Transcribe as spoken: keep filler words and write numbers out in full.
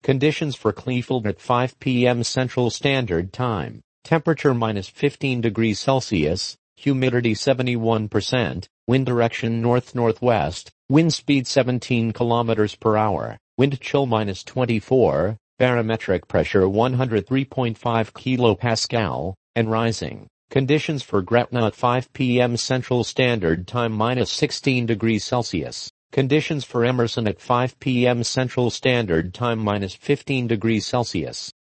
Conditions for Kleefeld at five p m Central Standard Time. Temperature minus fifteen degrees Celsius, humidity seventy-one percent, wind direction north-northwest, wind speed seventeen kilometers per hour, wind chill minus twenty-four, barometric pressure one hundred three point five kilopascal, and rising. Conditions for Gretna at five p m Central Standard Time minus sixteen degrees Celsius. Conditions for Emerson at five p m Central Standard Time minus fifteen degrees Celsius.